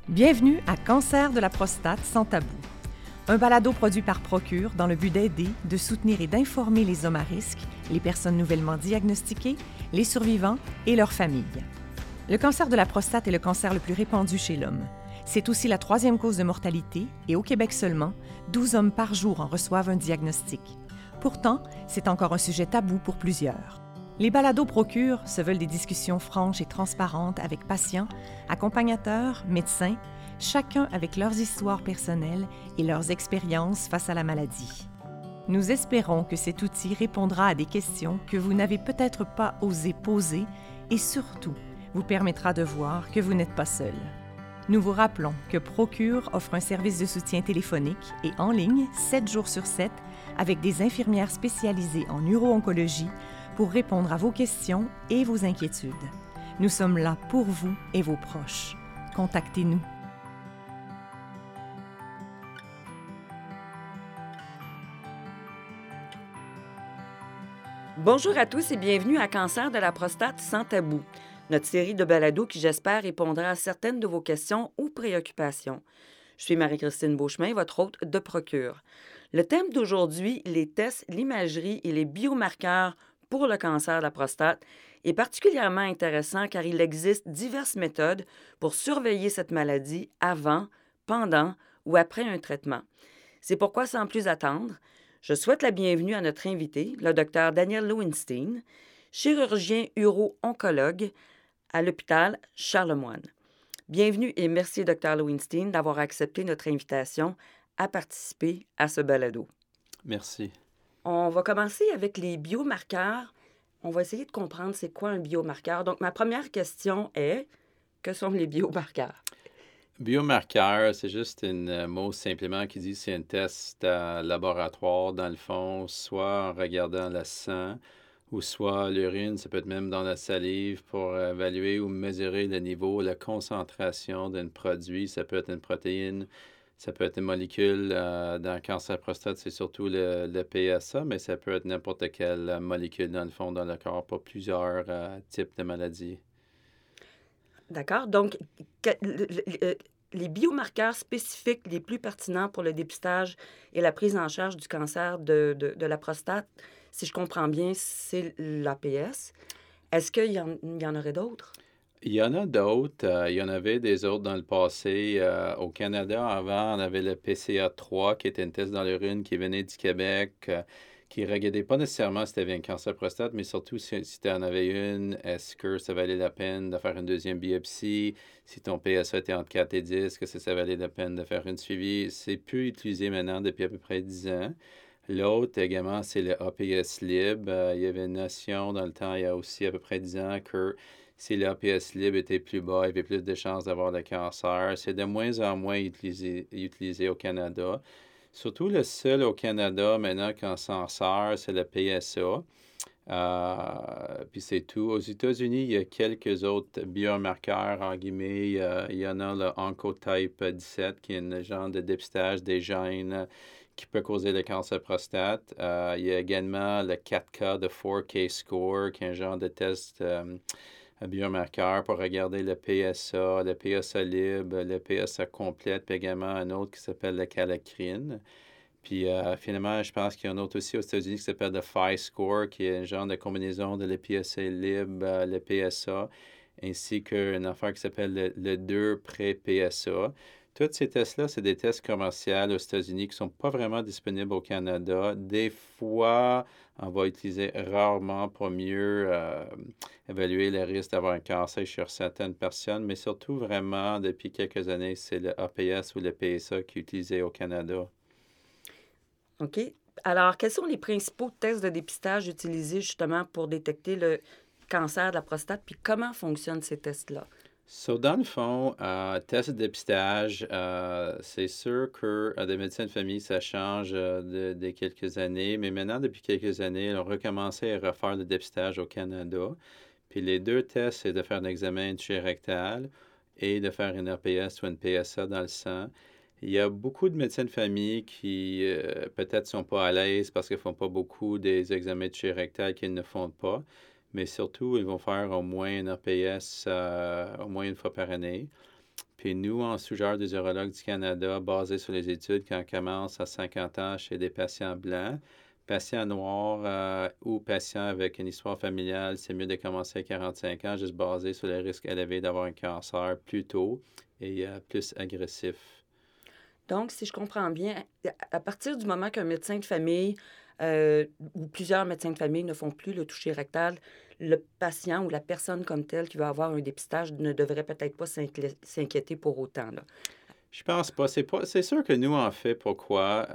Bienvenue à Cancer de la prostate sans tabou, un balado produit par Procure dans le but d'aider, de soutenir et d'informer les hommes à risque, les personnes nouvellement diagnostiquées, les survivants et leurs familles. Le cancer de la prostate est le cancer le plus répandu chez l'homme. C'est aussi la troisième cause de mortalité et au Québec seulement, 12 hommes par jour en reçoivent un diagnostic. Pourtant, c'est encore un sujet tabou pour plusieurs. Les balados Procure se veulent des discussions franches et transparentes avec patients, accompagnateurs, médecins, chacun avec leurs histoires personnelles et leurs expériences face à la maladie. Nous espérons que cet outil répondra à des questions que vous n'avez peut-être pas osé poser et surtout vous permettra de voir que vous n'êtes pas seul. Nous vous rappelons que Procure offre un service de soutien téléphonique et en ligne 7 jours sur 7 avec des infirmières spécialisées en uro-oncologie pour répondre à vos questions et vos inquiétudes. Nous sommes là pour vous et vos proches. Contactez-nous. Bonjour à tous et bienvenue à Cancer de la prostate sans tabou, notre série de balados qui, j'espère, répondra à certaines de vos questions ou préoccupations. Je suis Marie-Christine Beauchemin, votre hôte de Procure. Le thème d'aujourd'hui, les tests, l'imagerie et les biomarqueurs pour le cancer de la prostate, est particulièrement intéressant car il existe diverses méthodes pour surveiller cette maladie avant, pendant ou après un traitement. C'est pourquoi, sans plus attendre, je souhaite la bienvenue à notre invité, le Dr Daniel Lowenstein, chirurgien uro-oncologue à l'hôpital Charlemagne. Bienvenue et merci, Dr Lowenstein, d'avoir accepté notre invitation à participer à ce balado. Merci. On va commencer avec les biomarqueurs. On va essayer de comprendre c'est quoi un biomarqueur. Donc, ma première question est, que sont les biomarqueurs? Biomarqueur, c'est juste un mot simplement qui dit que c'est un test laboratoire, dans le fond, soit en regardant le sang ou soit l'urine, ça peut être même dans la salive pour évaluer ou mesurer le niveau, la concentration d'un produit. Ça peut être une protéine, ça peut être une molécule. Dans le cancer de la prostate, c'est surtout le PSA, mais ça peut être n'importe quelle molécule dans le fond, dans le corps, pour plusieurs types de maladies. D'accord. Donc, les biomarqueurs spécifiques les plus pertinents pour le dépistage et la prise en charge du cancer de la prostate, si je comprends bien, c'est l'APS. Est-ce qu'il y en aurait d'autres? Il y en a d'autres. Il y en avait des autres dans le passé. Au Canada, avant, on avait le PCA3, qui était un test dans l'urine qui venait du Québec, qui ne regardait pas nécessairement si tu avais un cancer de prostate, mais surtout si tu en avais une, est-ce que ça valait la peine de faire une deuxième biopsie? Si ton PSA était entre 4 et 10, est-ce que ça valait la peine de faire une suivi? C'est plus utilisé maintenant depuis à peu près 10 ans. L'autre également, c'est le APS-Lib. Il y avait une notion dans le temps, il y a aussi à peu près 10 ans, que si l'APS-Lib était plus bas, il y avait plus de chances d'avoir le cancer. C'est de moins en moins utilisé au Canada. Surtout le seul au Canada maintenant qu'on s'en sert, c'est le PSA. Puis c'est tout. Aux États-Unis, il y a quelques autres biomarqueurs, en guillemets. Il y en a le Oncotype 17, qui est un genre de dépistage des gènes qui peut causer le cancer de prostate. Il y a également le 4K, de 4K Score, qui est un genre de test un biomarqueur pour regarder le PSA, le PSA-Lib, le PSA complète, puis également un autre qui s'appelle le calacrine. Puis finalement, je pense qu'il y en a un autre aussi aux États-Unis qui s'appelle le PHI-Score, qui est un genre de combinaison de le PSA-Lib, le PSA, ainsi qu'une affaire qui s'appelle le 2 pré-PSA. Tous ces tests-là, c'est des tests commerciaux aux États-Unis qui ne sont pas vraiment disponibles au Canada. Des fois, on va utiliser rarement pour mieux évaluer le risque d'avoir un cancer chez certaines personnes, mais surtout vraiment, depuis quelques années, c'est le APS ou le PSA qui est utilisé au Canada. OK. Alors, quels sont les principaux tests de dépistage utilisés justement pour détecter le cancer de la prostate, puis comment fonctionnent ces tests-là? Dans le fond, test de dépistage, c'est sûr que des médecins de famille, ça change de quelques années, mais maintenant, depuis quelques années, on a recommencé à refaire le dépistage au Canada. Puis les deux tests, c'est de faire un examen rectal et de faire une RPS ou une PSA dans le sang. Il y a beaucoup de médecins de famille qui peut-être ne sont pas à l'aise parce qu'ils ne font pas beaucoup des examens rectal qu'ils ne font pas. Mais surtout, ils vont faire au moins un RPS au moins une fois par année. Puis nous, en sous-genre des urologues du Canada, basé sur les études, quand on commence à 50 ans chez des patients blancs, patients noirs ou patients avec une histoire familiale, c'est mieux de commencer à 45 ans, juste basé sur le risque élevé d'avoir un cancer plus tôt et plus agressif. Donc, si je comprends bien, à partir du moment qu'un médecin de famille ou plusieurs médecins de famille ne font plus le toucher rectal, le patient ou la personne comme telle qui va avoir un dépistage ne devrait peut-être pas s'inquiéter pour autant, là. Je pense pas. C'est sûr que nous, en fait, pourquoi?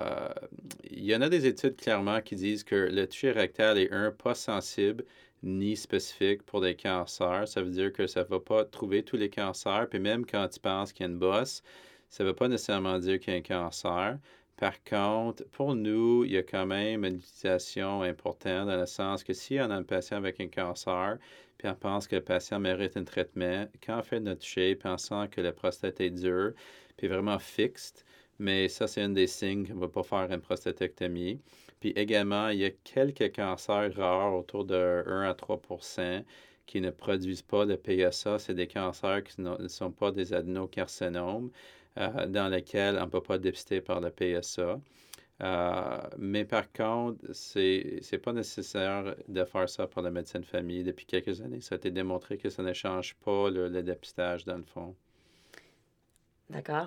Il y en a des études clairement qui disent que le toucher rectal est, pas sensible ni spécifique pour des cancers. Ça veut dire que ça ne va pas trouver tous les cancers. Puis même quand tu penses qu'il y a une bosse, ça ne veut pas nécessairement dire qu'il y a un cancer. Par contre, pour nous, il y a quand même une utilisation importante dans le sens que si on a un patient avec un cancer, puis on pense que le patient mérite un traitement, quand on fait notre toucher, pensant que la prostate est dure, puis vraiment fixe, mais ça, c'est un des signes qu'on ne va pas faire une prostatectomie. Puis également, il y a quelques cancers rares, autour de 1 à 3 qui ne produisent pas de PSA. C'est des cancers qui ne sont pas des adénocarcinomes, dans lesquels on ne peut pas dépister par le PSA. Mais par contre, c'est pas nécessaire de faire ça pour la médecine de famille. Depuis quelques années, ça a été démontré que ça ne change pas le dépistage, dans le fond. D'accord.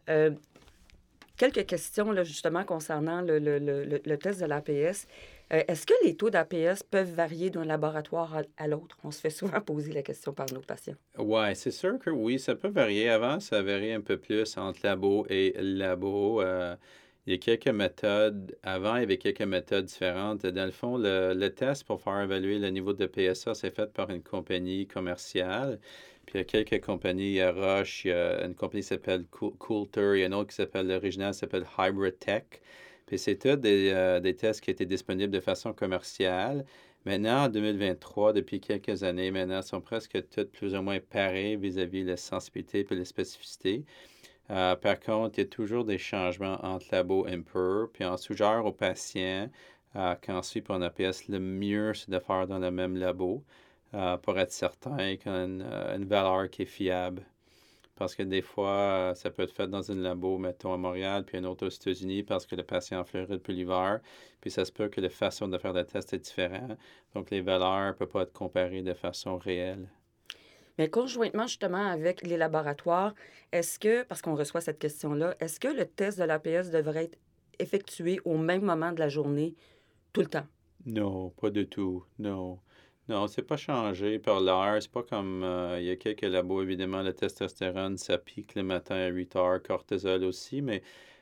Quelques questions, là, justement, concernant le test de l'APS. Est-ce que les taux d'APS peuvent varier d'un laboratoire à l'autre? On se fait souvent poser la question par nos patients. Oui, c'est sûr que oui, ça peut varier. Avant, ça variait un peu plus entre labo et labo. Il y a quelques méthodes. Avant, il y avait quelques méthodes différentes. Dans le fond, le test pour faire évaluer le niveau de PSA, c'est fait par une compagnie commerciale. Puis il y a quelques compagnies, il y a Roche, il y a une compagnie qui s'appelle Coulter, il y a une autre qui s'appelle, l'original s'appelle Hybrid Tech. Puis c'est tous des tests qui étaient disponibles de façon commerciale. Maintenant, en 2023, depuis quelques années, maintenant, sont presque toutes plus ou moins pareils vis-à-vis de la sensibilité et la spécificité. Par contre, il y a toujours des changements entre labo et pur. Puis on suggère aux patients qu'ensuite, pour un APS, le mieux, c'est de faire dans le même labo pour être certain qu'il y a une valeur qui est fiable. Parce que des fois, ça peut être fait dans un labo, mettons à Montréal, puis un autre aux États-Unis, parce que le patient est en Floride puis l'hiver. Puis ça se peut que la façon de faire le test est différente. Donc, les valeurs ne peuvent pas être comparées de façon réelle. Mais conjointement, justement, avec les laboratoires, est-ce que, parce qu'on reçoit cette question-là, est-ce que le test de l'APS devrait être effectué au même moment de la journée, tout le temps? Non, pas du tout. Non. Non, c'est pas changé par l'heure. C'est pas comme il y a quelques labos, évidemment, le testostérone, ça pique le matin à 8 heures, cortisol aussi, mais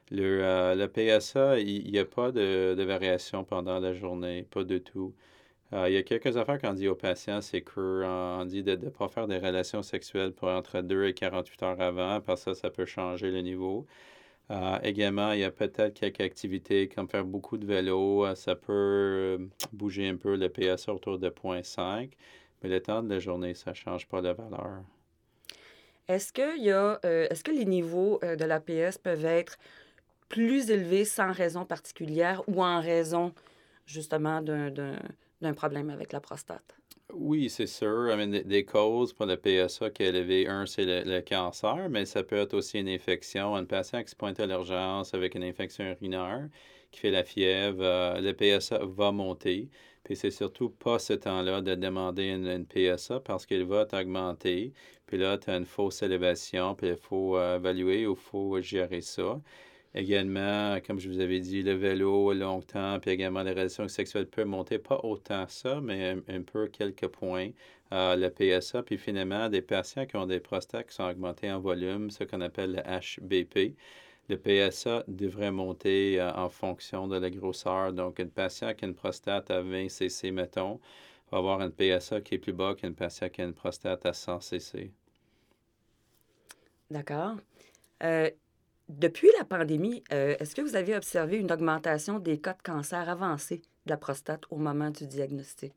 le PSA, il n'y a pas de variation pendant la journée, pas du tout. Il y a quelques affaires qu'on dit aux patients, c'est qu'on dit de ne pas faire des relations sexuelles pour entre 2 et 48 heures avant, parce que ça peut changer le niveau. Également, il y a peut-être quelques activités comme faire beaucoup de vélo. Ça peut bouger un peu le PSA autour de 0,5, mais le temps de la journée, ça ne change pas la valeur. Est-ce que les niveaux de l'APS peuvent être plus élevés sans raison particulière ou en raison, justement, d'un problème avec la prostate? Oui, c'est sûr. I mean, des causes pour le PSA qui est élevé, c'est le cancer, mais ça peut être aussi une infection. Un patient qui se pointe à l'urgence avec une infection urinaire, qui fait la fièvre, le PSA va monter. Puis c'est surtout pas ce temps-là de demander une PSA parce qu'il va augmenter. Puis là, tu as une fausse élévation, puis il faut évaluer ou il faut gérer ça. Également, comme je vous avais dit, le vélo longtemps, puis également les relations sexuelles peuvent monter, pas autant ça, mais un peu quelques points, le PSA. Puis finalement, des patients qui ont des prostates qui sont augmentées en volume, ce qu'on appelle le HBP. Le PSA devrait monter en fonction de la grosseur. Donc, un patient qui a une prostate à 20 cc, mettons, va avoir un PSA qui est plus bas qu'un patient qui a une prostate à 100 cc. D'accord. Depuis la pandémie, est-ce que vous avez observé une augmentation des cas de cancer avancé de la prostate au moment du diagnostic?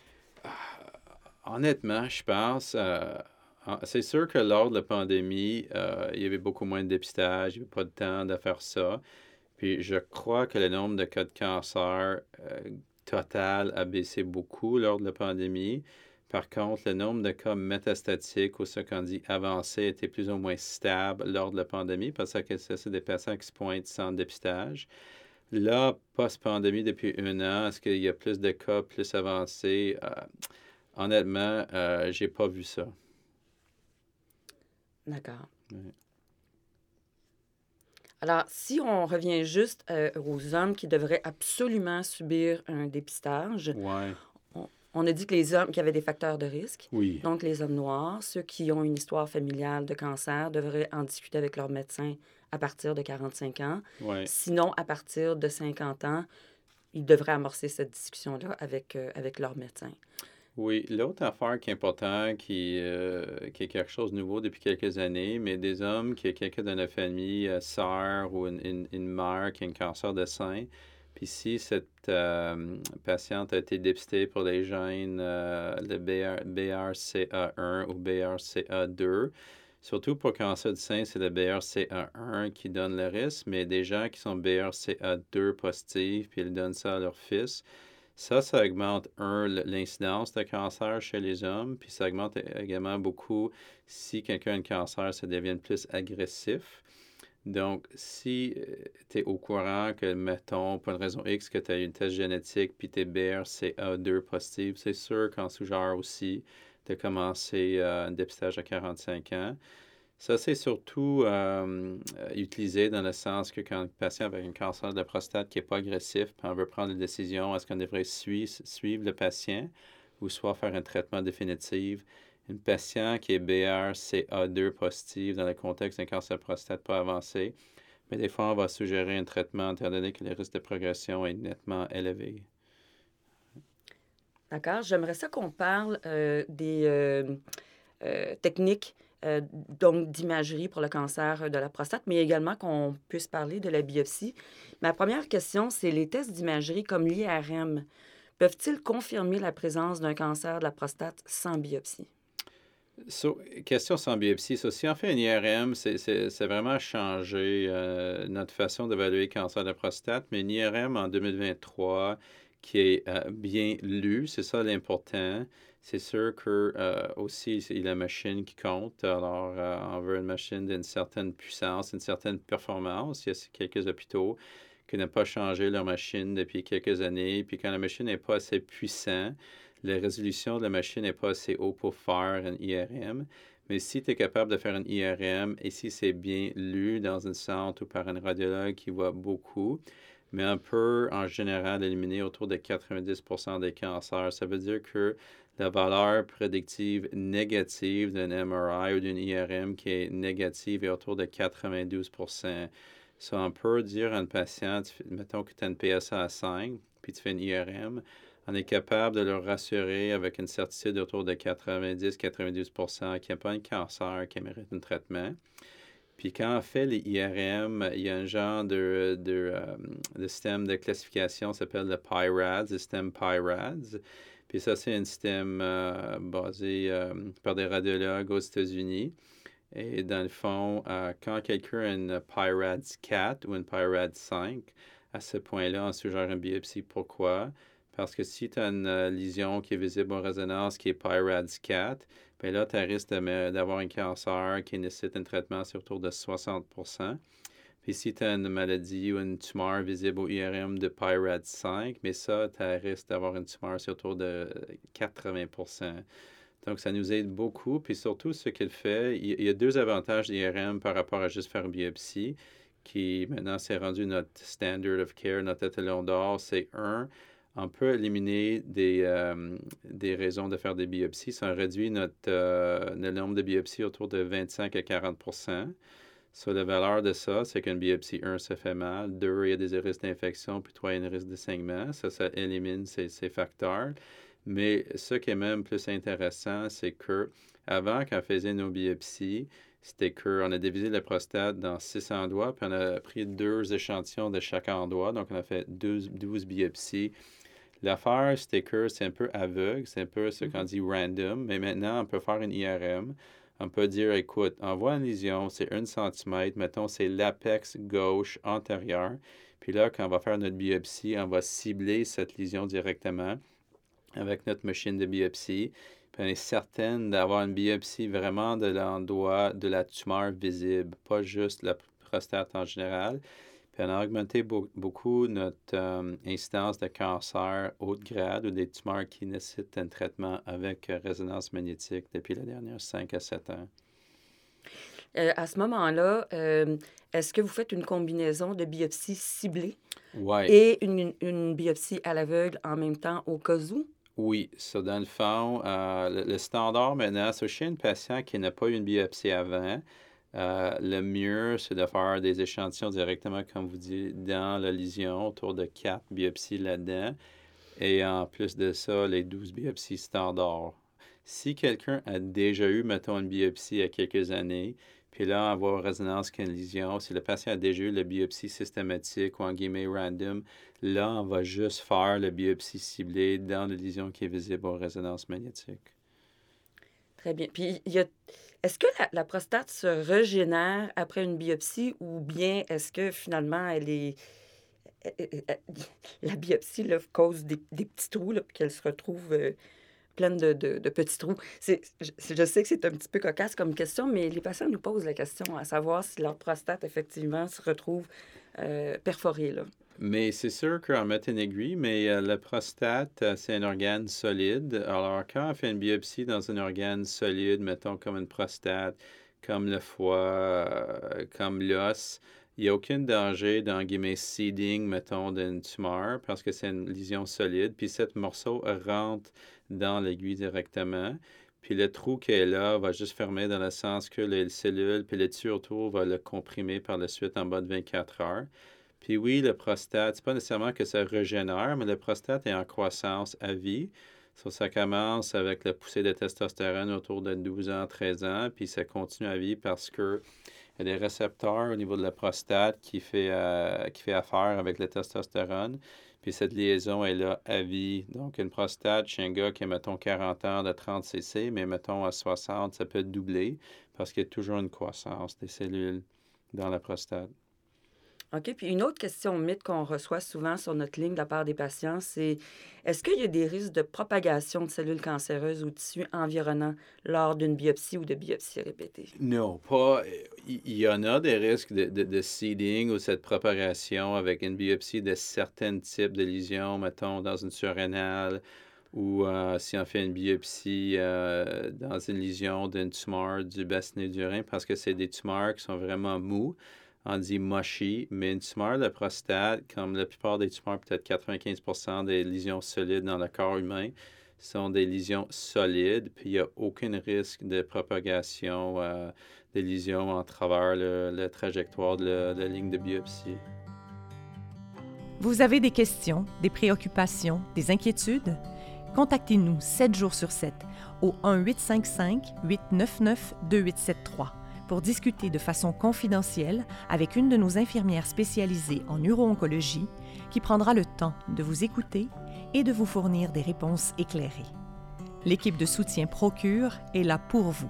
Honnêtement, je pense, c'est sûr que lors de la pandémie, il y avait beaucoup moins de dépistage, il n'y avait pas de temps de faire ça. Puis je crois que le nombre de cas de cancer total a baissé beaucoup lors de la pandémie. Par contre, le nombre de cas métastatiques ou ce qu'on dit avancés était plus ou moins stable lors de la pandémie parce que ça, c'est des patients qui se pointent sans dépistage. Là, post-pandémie, depuis 1 an, est-ce qu'il y a plus de cas plus avancés? Honnêtement, j'ai pas vu ça. D'accord. Ouais. Alors, si on revient juste aux hommes qui devraient absolument subir un dépistage, Ouais, on a dit que les hommes qui avaient des facteurs de risque, oui, donc les hommes noirs, ceux qui ont une histoire familiale de cancer, devraient en discuter avec leur médecin à partir de 45 ans. ouais. Sinon, à partir de 50 ans, ils devraient amorcer cette discussion-là avec leur médecin. Oui, l'autre affaire qui est importante, qui est quelque chose de nouveau depuis quelques années, mais des hommes qui a quelqu'un dans la famille, sœur ou une mère qui a un cancer de sein, puis si cette patiente a été dépistée pour les gènes, le BRCA1 ou BRCA2, surtout pour le cancer du sein, c'est le BRCA1 qui donne le risque, mais des gens qui sont BRCA2 positifs, puis ils donnent ça à leur fils, ça augmente, l'incidence de cancer chez les hommes, puis ça augmente également beaucoup si quelqu'un a un cancer, ça devient plus agressif. Donc, si tu es au courant que, mettons, pour une raison X, que tu as une test génétique, puis tu es BRCA2 positif, c'est sûr qu'en sous-genre aussi, de commencer un dépistage à 45 ans. Ça, c'est surtout utilisé dans le sens que quand un patient avec un cancer de la prostate qui n'est pas agressif, puis on veut prendre une décision, est-ce qu'on devrait suivre le patient ou soit faire un traitement définitif. Un patient qui est BRCA2 positif dans le contexte d'un cancer de prostate pas avancé, mais des fois, on va suggérer un traitement étant donné que le risque de progression est nettement élevé. D'accord? J'aimerais ça qu'on parle des techniques donc d'imagerie pour le cancer de la prostate, mais également qu'on puisse parler de la biopsie. Ma première question, c'est les tests d'imagerie comme l'IRM peuvent-ils confirmer la présence d'un cancer de la prostate sans biopsie? Question sans biopsie. Si on fait un IRM, c'est vraiment changé notre façon d'évaluer le cancer de la prostate, mais un IRM en 2023 qui est bien lu, c'est ça l'important. C'est sûr que aussi, c'est la machine qui compte. Alors, on veut une machine d'une certaine puissance, une certaine performance. Il y a quelques hôpitaux qui n'ont pas changé leur machine depuis quelques années. Puis quand la machine n'est pas assez puissante, la résolution de la machine n'est pas assez haut pour faire un IRM. Mais si tu es capable de faire un IRM et si c'est bien lu dans un centre ou par un radiologue qui voit beaucoup, mais on peut en général éliminer autour de 90% des cancers. Ça veut dire que la valeur prédictive négative d'un MRI ou d'un IRM qui est négative est autour de 92%. Ça, on peut dire à un patient, mettons que tu as une PSA à 5, puis tu fais un IRM, on est capable de leur rassurer avec une certitude autour de 90-92% qu'il n'y a pas un cancer qui mérite un traitement. Puis quand on fait les IRM, il y a un genre de système de classification qui s'appelle le PI-RADS, le système PI-RADS. Puis ça, c'est un système basé par des radiologues aux États-Unis. Et dans le fond, quand quelqu'un a une PI-RADS 4 ou une PI-RADS 5, à ce point-là, on suggère une biopsie. Pourquoi? Parce que si tu as une lésion qui est visible en résonance qui est PI-RADS 4, bien là, tu as risque d'avoir un cancer qui nécessite un traitement sur autour de 60%. Puis si tu as une maladie ou une tumeur visible au IRM de PI-RADS 5, mais ça, tu as risque d'avoir une tumeur sur autour de 80%. Donc, ça nous aide beaucoup. Puis surtout, ce qu'il fait, il y a deux avantages d'IRM par rapport à juste faire une biopsie, qui maintenant, c'est rendu notre standard of care, notre étalon d'or. C'est on peut éliminer des raisons de faire des biopsies. Ça réduit le nombre de biopsies autour de 25 à 40%. La valeur de ça, c'est qu'une biopsie, 1, ça fait mal. 2, il y a des risques d'infection. Puis 3, il y a un risque de saignement. Ça élimine ces facteurs. Mais ce qui est même plus intéressant, c'est que avant, quand on faisait nos biopsies, c'était qu'on a divisé la prostate dans 6 endroits, puis on a pris 2 échantillons de chaque endroit. Donc, on a fait 12 biopsies. L'affaire, c'était que c'est un peu aveugle, c'est un peu ce qu'on dit random, mais maintenant, on peut faire une IRM. On peut dire, écoute, on voit une lésion, c'est 1 cm, mettons, c'est l'apex gauche antérieur. Puis là, quand on va faire notre biopsie, on va cibler cette lésion directement avec notre machine de biopsie. puis on est certaine d'avoir une biopsie vraiment de l'endroit de la tumeur visible, pas juste la prostate en général. Puis on a augmenté beaucoup notre incidence de cancer haut de grade ou des tumeurs qui nécessitent un traitement avec résonance magnétique depuis les dernières 5 à 7 ans. À ce moment-là, est-ce que vous faites une combinaison de biopsies ciblées Oui. et une biopsie à l'aveugle en même temps au cas où? Oui, ça, dans le fond, le standard maintenant, c'est chez un patient qui n'a pas eu une biopsie avant, le mieux, c'est de faire des échantillons directement, comme vous dites, dans la lésion, autour de 4 biopsies là-dedans. Et en plus de ça, les 12 biopsies standards. Si quelqu'un a déjà eu, mettons, une biopsie il y a quelques années, puis là, on va en résonance qu'une lésion, si le patient a déjà eu la biopsie systématique ou en guillemets random, là, on va juste faire la biopsie ciblée dans la lésion qui est visible en résonance magnétique. Très bien. Puis, est-ce que la prostate se régénère après une biopsie ou bien est-ce que finalement, la biopsie là, cause des petits trous, là, puis qu'elle se retrouve pleine de petits trous? Je sais que c'est un petit peu cocasse comme question, mais les patients nous posent la question à savoir si leur prostate, effectivement, se retrouve perforée, là. Mais c'est sûr qu'on met une aiguille, mais la prostate, c'est un organe solide. Alors, quand on fait une biopsie dans un organe solide, mettons comme une prostate, comme le foie, comme l'os, il n'y a aucun danger dans guillemets seeding, mettons, d'une tumeur parce que c'est une lésion solide. Puis, ce morceau rentre dans l'aiguille directement. Puis, le trou qui est là va juste fermer dans le sens que les cellules, puis le tissu autour va le comprimer par la suite en bas de 24 heures. Puis oui, le prostate, c'est pas nécessairement que ça régénère, mais le prostate est en croissance à vie. Ça commence avec la poussée de testostérone autour de 12 ans, 13 ans, puis ça continue à vie parce que il y a des récepteurs au niveau de la prostate qui fait affaire avec le testostérone. Puis cette liaison est là à vie. Donc, une prostate chez un gars qui a, mettons, 40 ans de 30 cc, mais mettons à 60, ça peut doubler parce qu'il y a toujours une croissance des cellules dans la prostate. OK. Puis une autre question mythe qu'on reçoit souvent sur notre ligne de la part des patients, c'est est-ce qu'il y a des risques de propagation de cellules cancéreuses ou tissus environnants lors d'une biopsie ou de biopsie répétée? Non, pas. Il y en a des risques de seeding ou cette propagation avec une biopsie de certains types de lésions, mettons dans une surrénale ou si on fait une biopsie dans une lésion d'une tumeur du bassinet du rein, parce que c'est des tumeurs qui sont vraiment mous. On dit mushy, mais une tumeur de prostate, comme la plupart des tumeurs, peut-être 95% des lésions solides dans le corps humain, sont des lésions solides, puis il n'y a aucun risque de propagation des lésions en travers la trajectoire de la ligne de biopsie. Vous avez des questions, des préoccupations, des inquiétudes? Contactez-nous 7 jours sur 7 au 1-855-899-2873 pour discuter de façon confidentielle avec une de nos infirmières spécialisées en uro-oncologie qui prendra le temps de vous écouter et de vous fournir des réponses éclairées. L'équipe de soutien Procure est là pour vous.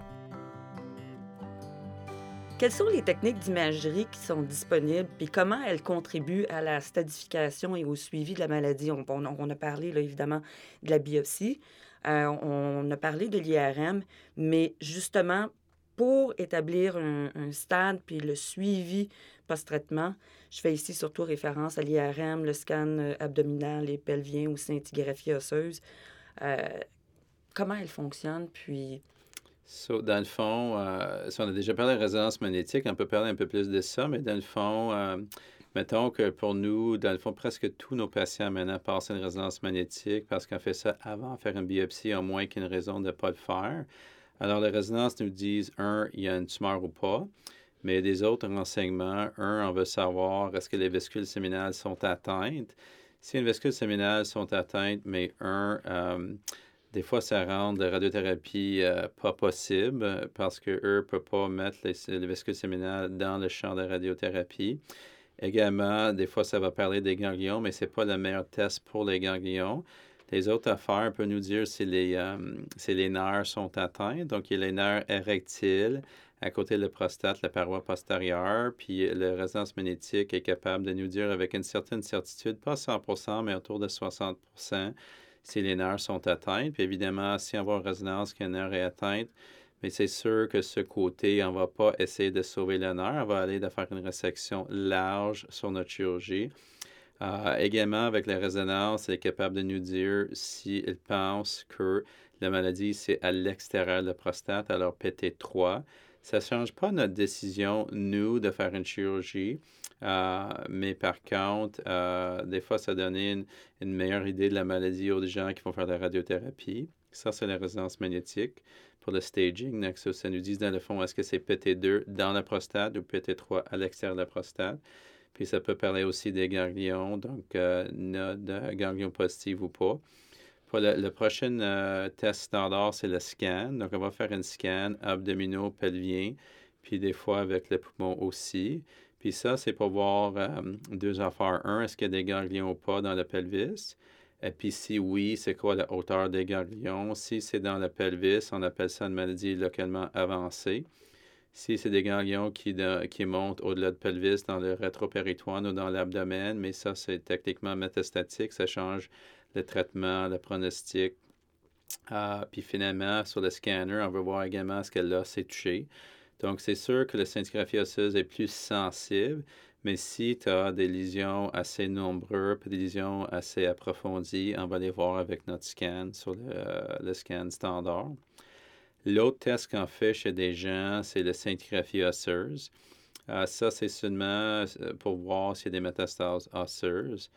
Quelles sont les techniques d'imagerie qui sont disponibles et comment elles contribuent à la stadification et au suivi de la maladie? On a parlé, là, évidemment, de la biopsie, on a parlé de l'IRM, mais justement, pour établir un stade puis le suivi post-traitement, je fais ici surtout référence à l'IRM, le scan abdominal et pelvien ou scintigraphie osseuse. Comment elle fonctionne, puis... Dans le fond, on a déjà parlé de résonance magnétique, on peut parler un peu plus de ça, mais dans le fond, mettons que pour nous, dans le fond, presque tous nos patients maintenant passent une résonance magnétique parce qu'on fait ça avant de faire une biopsie, à moins qu'il y ait une raison de ne pas le faire. Alors, les résonances nous disent, il y a une tumeur ou pas, mais des autres renseignements, on veut savoir est-ce que les vésicules séminales sont atteintes. Si les vésicules séminales sont atteintes, mais des fois, ça rend la radiothérapie pas possible parce qu'eux ne peuvent pas mettre les vésicules séminales dans le champ de radiothérapie. Également, des fois, ça va parler des ganglions, mais ce n'est pas le meilleur test pour les ganglions. Les autres affaires peuvent nous dire si les nerfs sont atteints. Donc, il y a les nerfs érectiles à côté de la prostate, la paroi postérieure. Puis, la résonance magnétique est capable de nous dire avec une certaine certitude, pas 100%, mais autour de 60%, si les nerfs sont atteints. Puis évidemment, si on va en résonance qu'un nerf est atteint, mais c'est sûr que ce côté, on ne va pas essayer de sauver le nerf, on va aller de faire une résection large sur notre chirurgie. Également, avec la résonance, elle est capable de nous dire s'il pense que la maladie, c'est à l'extérieur de la prostate, alors PT3. Ça ne change pas notre décision, nous, de faire une chirurgie, mais par contre, des fois, ça donne une meilleure idée de la maladie aux gens qui vont faire de la radiothérapie. Ça, c'est la résonance magnétique pour le staging. Donc, ça nous dit, dans le fond, est-ce que c'est PT2 dans la prostate ou PT3 à l'extérieur de la prostate? Puis ça peut parler aussi des ganglions, donc de ganglions positifs ou pas. Pour le prochain test standard, c'est le scan. Donc, on va faire un scan abdominaux-pelvien, puis des fois avec le poumon aussi. Puis ça, c'est pour voir deux affaires. Un, est-ce qu'il y a des ganglions ou pas dans le pelvis? Et puis si oui, c'est quoi la hauteur des ganglions? Si c'est dans le pelvis, on appelle ça une maladie localement avancée. Si c'est des ganglions qui montent au-delà de pelvis dans le rétropéritoine ou dans l'abdomen, mais ça, c'est techniquement métastatique, ça change le traitement, le pronostic. Puis finalement, sur le scanner, on va voir également ce que l'os s'est touché. Donc, c'est sûr que la scintigraphie osseuse est plus sensible, mais si tu as des lésions assez nombreuses, puis des lésions assez approfondies, on va les voir avec notre scan sur le scan standard. L'autre test qu'on fait chez des gens, c'est la scintigraphie osseuse. Ça, c'est seulement pour voir s'il y a des métastases osseuses.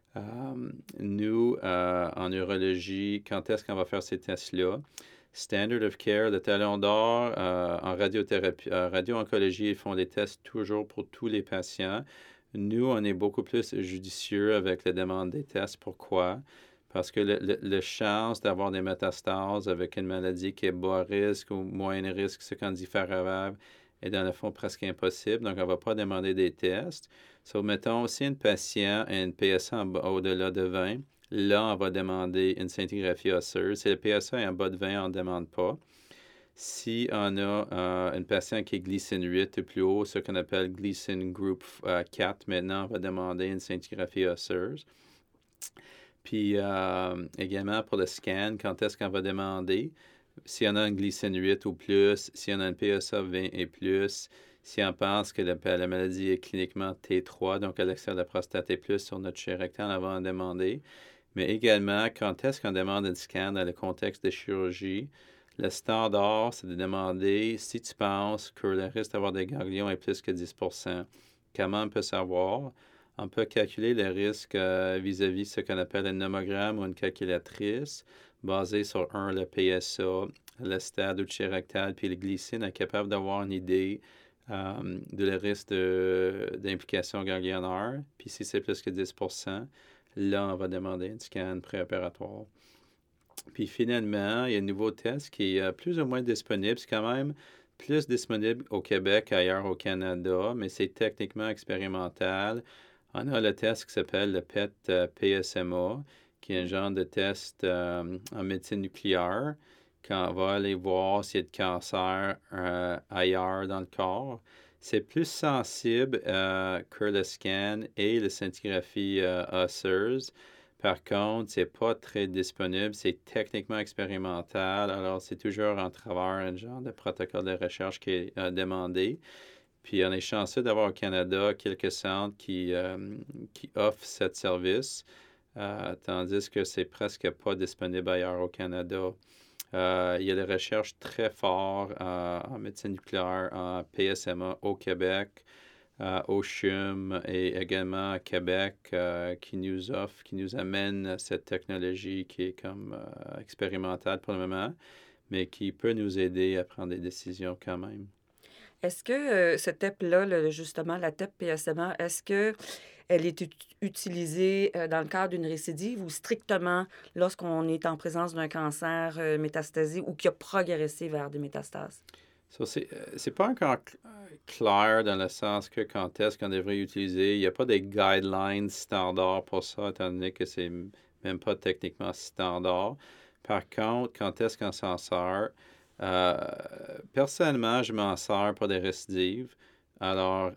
Nous, en urologie, quand est-ce qu'on va faire ces tests-là? Standard of care, le talon d'or, en radiothérapie, radio-oncologie, ils font des tests toujours pour tous les patients. Nous, on est beaucoup plus judicieux avec la demande des tests. Pourquoi? Parce que la chance d'avoir des métastases avec une maladie qui est bas risque ou moyen risque, ce qu'on dit favorable, est dans le fond presque impossible. Donc, on ne va pas demander des tests. Mettons, si un patient a une PSA au-delà de 20, là, on va demander une scintigraphie osseuse. Si le PSA est en bas de 20, on ne demande pas. Si on a une patiente qui est glycine 8 ou plus haut, ce qu'on appelle glycine group 4, maintenant, on va demander une scintigraphie osseuse. Puis également pour le scan, quand est-ce qu'on va demander? S'il y en a une glycine 8 ou plus, s'il y en a une PSA 20 et plus, si on pense que la maladie est cliniquement T3, donc à l'extérieur de la prostate et plus sur notre chair rectale, on va en demander. Mais également, quand est-ce qu'on demande un scan dans le contexte de chirurgie? Le standard, c'est de demander si tu penses que le risque d'avoir des ganglions est plus que 10 %. Comment on peut savoir? On peut calculer le risque vis-à-vis ce qu'on appelle un nomogramme ou une calculatrice basée sur le PSA, le stade ou le chair rectal, puis le glycine est capable d'avoir une idée de le risque d'implication ganglionnaire. Puis si c'est plus que 10 %, là, on va demander un scan préopératoire. Puis finalement, il y a un nouveau test qui est plus ou moins disponible. C'est quand même plus disponible au Québec qu'ailleurs au Canada, mais c'est techniquement expérimental. On a le test qui s'appelle le PET-PSMA, qui est un genre de test en médecine nucléaire, quand on va aller voir s'il y a de cancer ailleurs dans le corps. C'est plus sensible que le scan et la scintigraphie osseuse. Par contre, c'est pas très disponible, c'est techniquement expérimental, alors c'est toujours en travers un genre de protocole de recherche qui est demandé. Puis on est chanceux d'avoir au Canada quelques centres qui offrent ce service, tandis que c'est presque pas disponible ailleurs au Canada. Il y a des recherches très fortes en médecine nucléaire, en PSMA au Québec, au CHUM et également à Québec qui nous amène cette technologie qui est comme expérimentale pour le moment, mais qui peut nous aider à prendre des décisions quand même. Est-ce que ce TEP-là, justement, la TEP PSMA, est-ce qu'elle est utilisée dans le cadre d'une récidive ou strictement lorsqu'on est en présence d'un cancer métastasé ou qui a progressé vers des métastases? C'est pas encore clair dans le sens que quand est-ce qu'on devrait utiliser. Il n'y a pas des guidelines standards pour ça, étant donné que c'est même pas techniquement standard. Par contre, quand est-ce qu'on s'en sert? Personnellement, je m'en sers pour des récidives. Alors,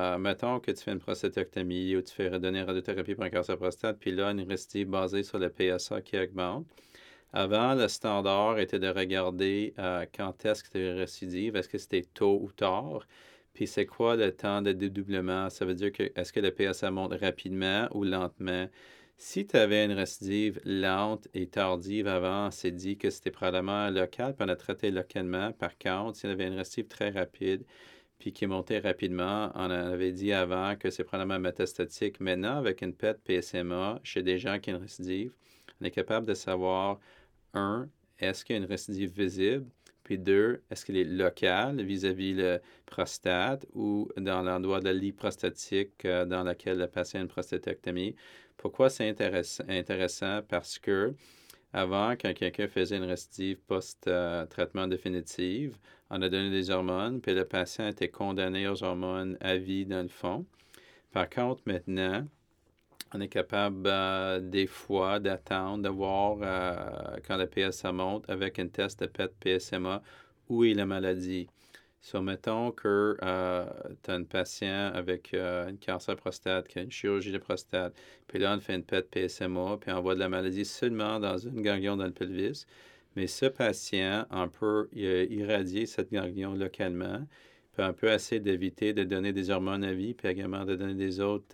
mettons que tu fais une prostatectomie ou tu fais donner une radiothérapie pour un cancer de prostate, puis là, une récidive basée sur le PSA qui augmente. Avant, le standard était de regarder quand est-ce que tu as une récidive, est-ce que c'était tôt ou tard, puis c'est quoi le temps de dédoublement. Ça veut dire que est-ce que le PSA monte rapidement ou lentement. Si tu avais une récidive lente et tardive avant, c'est dit que c'était probablement local, puis on a traité localement. Par contre, si on avait une récidive très rapide, puis qui est montée rapidement, on avait dit avant que c'est probablement métastatique. Maintenant, avec une PET PSMA, chez des gens qui ont une récidive, on est capable de savoir, un, est-ce qu'il y a une récidive visible? Puis deux, est-ce qu'elle est locale vis-à-vis le prostate ou dans l'endroit de la lie prostatique dans lequel le patient a une prostatectomie? Pourquoi c'est intéressant? Parce que avant, quand quelqu'un faisait une récidive post-traitement définitive, on a donné des hormones, puis le patient était condamné aux hormones à vie dans le fond. Par contre, maintenant, on est capable des fois d'attendre, de voir quand le PSA monte avec un test de PET PSMA où est la maladie. So, mettons que tu as un patient avec un cancer de prostate, qui a une chirurgie de prostate, puis là, on fait une PET PSMA, puis on voit de la maladie seulement dans une ganglion dans le pelvis. Mais ce patient, on peut irradier cette ganglion localement, puis on peut essayer d'éviter de donner des hormones à vie, puis également de donner des autres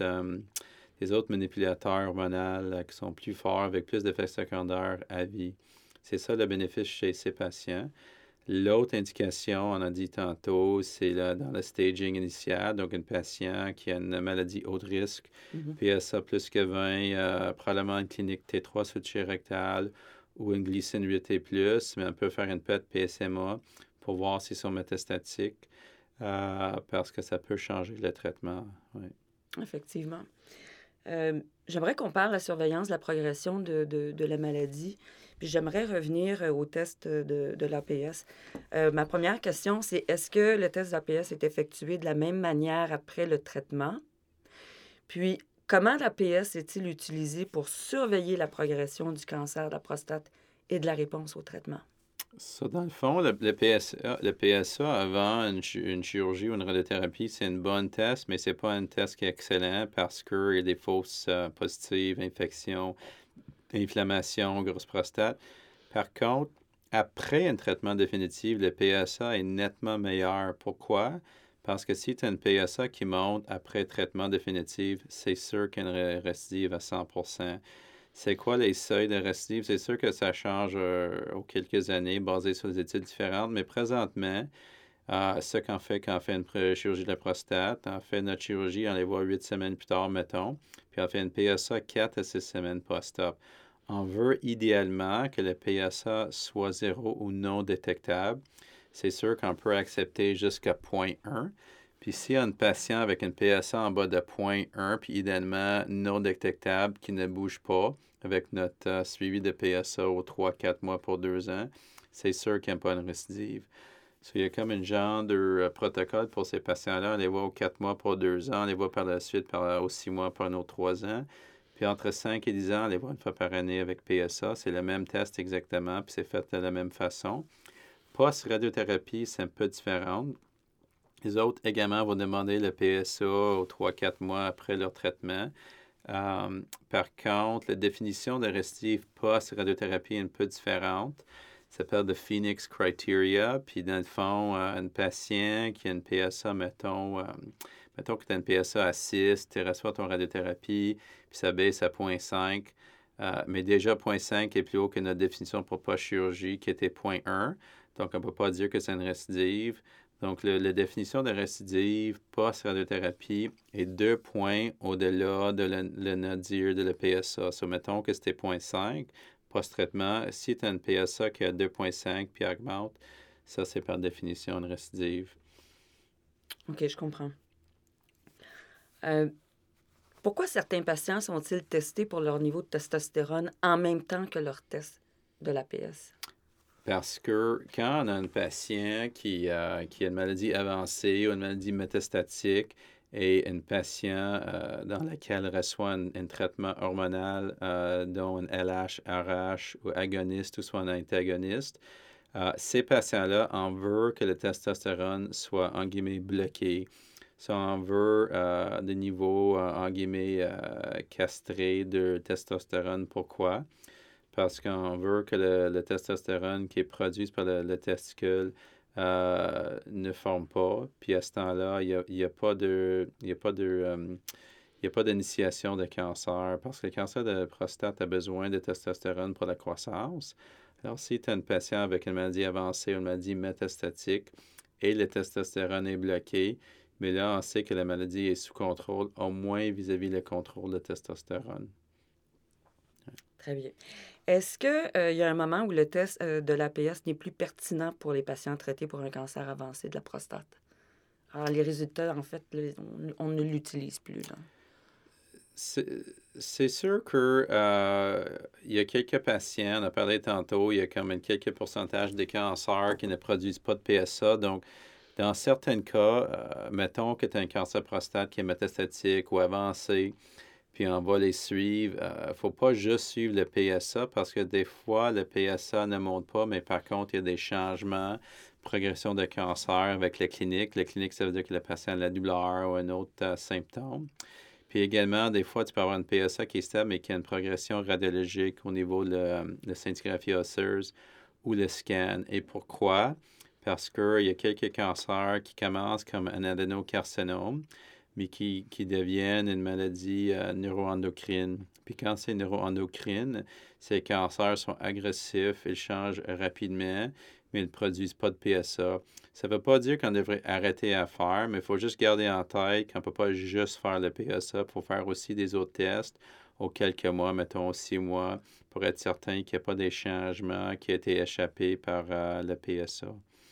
manipulateurs hormonaux qui sont plus forts, avec plus d'effets secondaires à vie. C'est ça le bénéfice chez ces patients. L'autre indication, on a dit tantôt, c'est dans le staging initial, donc un patient qui a une maladie haut risque, PSA plus que 20, probablement une clinique T3 switché rectal ou une glycine 8T+, mais on peut faire une PET PSMA pour voir s'ils sont métastatiques, parce que ça peut changer le traitement. Oui. Effectivement. J'aimerais qu'on parle de la surveillance de la progression de la maladie. Puis j'aimerais revenir au test de l'APS. Ma première question, c'est est-ce que le test d'APS est effectué de la même manière après le traitement? Puis, comment l'APS est-il utilisé pour surveiller la progression du cancer de la prostate et de la réponse au traitement? Ça, dans le fond, le PSA avant une chirurgie ou une radiothérapie, c'est une bonne test, mais c'est pas un test qui est excellent parce qu'il y a des fausses positives, infections, inflammation, grosse prostate. Par contre, après un traitement définitif, le PSA est nettement meilleur. Pourquoi? Parce que si tu as une PSA qui monte après traitement définitif, c'est sûr qu'il y a une récidive à 100%. C'est quoi les seuils de récidive? C'est sûr que ça change aux quelques années, basé sur des études différentes, mais présentement, ce qu'on fait quand on fait une chirurgie de la prostate, on fait notre chirurgie, on les voit 8 semaines plus tard, mettons, puis on fait une PSA 4 à 6 semaines post-op. On veut idéalement que le PSA soit 0 ou non détectable. C'est sûr qu'on peut accepter jusqu'à 0.1. Puis s'il y a un patient avec une PSA en bas de 0.1, puis idéalement non détectable, qui ne bouge pas, avec notre suivi de PSA aux 3-4 mois pour 2 ans, c'est sûr qu'il n'y a pas une récidive. So, il y a comme une genre de protocole pour ces patients-là. On les voit aux 4 mois pour 2 ans, on les voit par la suite aux 6 mois pour un autre 3 ans. Puis entre 5 et 10 ans, on les voit une fois par année avec PSA. C'est le même test exactement, puis c'est fait de la même façon. Post-radiothérapie, c'est un peu différent. Les autres également vont demander le PSA aux 3-4 mois après leur traitement. Par contre, la définition de récidive post-radiothérapie est un peu différente. Ça s'appelle le Phoenix Criteria. Puis dans le fond, un patient qui a une PSA, mettons que tu as une PSA à 6, tu reçois ton radiothérapie, puis ça baisse à 0.5. Mais déjà, 0.5 est plus haut que notre définition pour post-chirurgie qui était 0.1. Donc, on ne peut pas dire que c'est une récidive. Donc, la définition de récidive post-radiothérapie est 2 points au-delà de le nadir de la PSA. So, mettons que c'était 0.5 post-traitement. Si tu as une PSA qui a 2.5 puis augmente, ça, c'est par définition une récidive. OK, je comprends. Pourquoi certains patients sont-ils testés pour leur niveau de testostérone en même temps que leur test de l'APS? Parce que quand on a un patient qui a une maladie avancée ou une maladie métastatique et un patient dans lequel reçoit un traitement hormonal, dont un LH, RH ou agoniste ou soit un antagoniste, ces patients-là, on veut que le testostérone soit, en guillemets, bloqué. Si on veut des niveaux, en guillemets, castrés de testostérone. Pourquoi? Parce qu'on veut que le testostérone qui est produit par le testicule ne forme pas. Puis à ce temps-là, il n'y a pas d'initiation de cancer parce que le cancer de la prostate a besoin de testostérone pour la croissance. Alors, si tu as une patient avec une maladie avancée ou une maladie métastatique et le testostérone est bloqué, mais là, on sait que la maladie est sous contrôle, au moins vis-à-vis le contrôle de testostérone. Très bien. Est-ce qu'il y a un moment où le test de l'APS n'est plus pertinent pour les patients traités pour un cancer avancé de la prostate? Alors, les résultats, en fait, on ne l'utilise plus, là. C'est sûr que il y a quelques patients, on a parlé tantôt, il y a quand même quelques pourcentages des cancers qui ne produisent pas de PSA. Donc, dans certains cas, mettons que tu as un cancer prostate qui est métastatique ou avancé, puis on va les suivre. Il ne faut pas juste suivre le PSA parce que des fois, le PSA ne monte pas, mais par contre, il y a des changements, progression de cancer avec la clinique. La clinique, ça veut dire que le patient a la douleur ou un autre symptôme. Puis également, des fois, tu peux avoir une PSA qui est stable, mais qui a une progression radiologique au niveau de la scintigraphie osseuse ou le scan. Et pourquoi? Parce qu'il y a quelques cancers qui commencent comme un adénocarcinome, mais qui deviennent une maladie neuroendocrine. Puis quand c'est neuroendocrine, ces cancers sont agressifs, ils changent rapidement, mais ils ne produisent pas de PSA. Ça ne veut pas dire qu'on devrait arrêter à faire, mais il faut juste garder en tête qu'on ne peut pas juste faire le PSA. Il faut faire aussi des autres tests aux quelques mois, mettons 6 mois, pour être certain qu'il n'y a pas des changements qui ont été échappés par le PSA.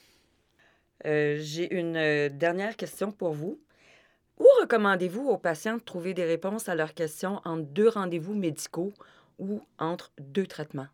J'ai une dernière question pour vous. Où recommandez-vous aux patients de trouver des réponses à leurs questions entre 2 rendez-vous médicaux ou entre 2 traitements?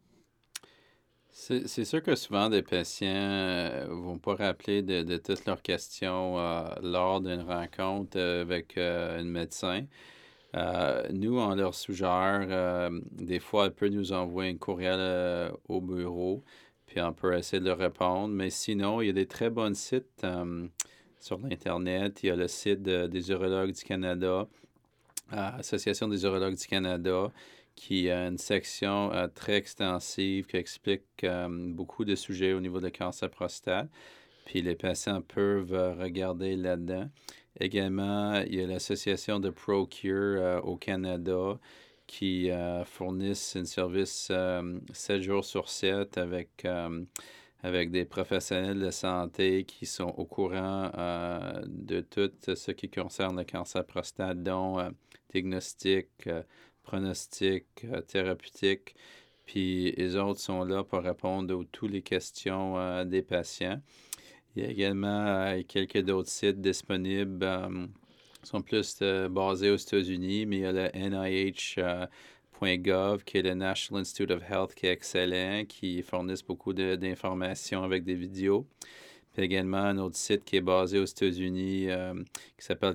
C'est sûr que souvent, des patients ne vont pas rappeler de toutes leurs questions lors d'une rencontre avec un médecin. Nous, on leur suggère, des fois, elle peut nous envoyer un courriel au bureau, puis on peut essayer de leur répondre. Mais sinon, il y a des très bons sites sur l'Internet. Il y a le site des urologues du Canada, Association des urologues du Canada, qui a une section très extensive qui explique beaucoup de sujets au niveau de cancer prostate. Puis les patients peuvent regarder là-dedans. Également, il y a l'association de ProCure au Canada qui fournissent un service 7 jours sur 7 avec des professionnels de santé qui sont au courant de tout ce qui concerne le cancer prostate, dont diagnostic, pronostic, thérapeutique. Puis les autres sont là pour répondre à toutes les questions des patients. Il y a également quelques d'autres sites disponibles qui sont plus basés aux États-Unis, mais il y a le NIH.gov, qui est le National Institute of Health, qui est excellent, qui fournissent beaucoup d'informations avec des vidéos. Puis également un autre site qui est basé aux États-Unis qui s'appelle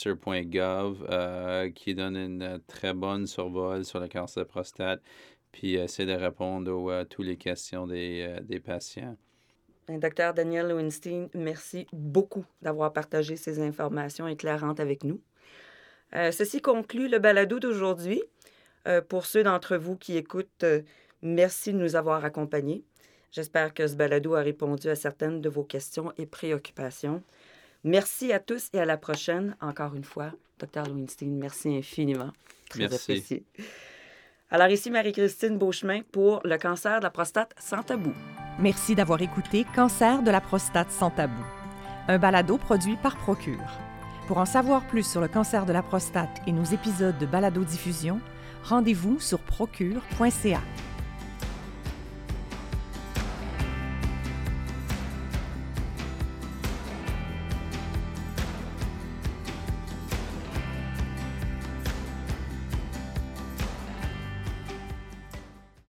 cancer.gov, qui donne une très bonne survol sur le cancer de prostate, puis essaie de répondre à toutes les questions des patients. Dr. Daniel Lowenstein, merci beaucoup d'avoir partagé ces informations éclairantes avec nous. Ceci conclut le balado d'aujourd'hui. Pour ceux d'entre vous qui écoutent, merci de nous avoir accompagnés. J'espère que ce balado a répondu à certaines de vos questions et préoccupations. Merci à tous et à la prochaine. Encore une fois, Dr. Lowenstein, merci infiniment. Très apprécié. Alors ici Marie-Christine Beauchemin pour le cancer de la prostate sans tabou. Merci d'avoir écouté Cancer de la prostate sans tabou, un balado produit par ProCure. Pour en savoir plus sur le cancer de la prostate et nos épisodes de balado-diffusion, rendez-vous sur procure.ca.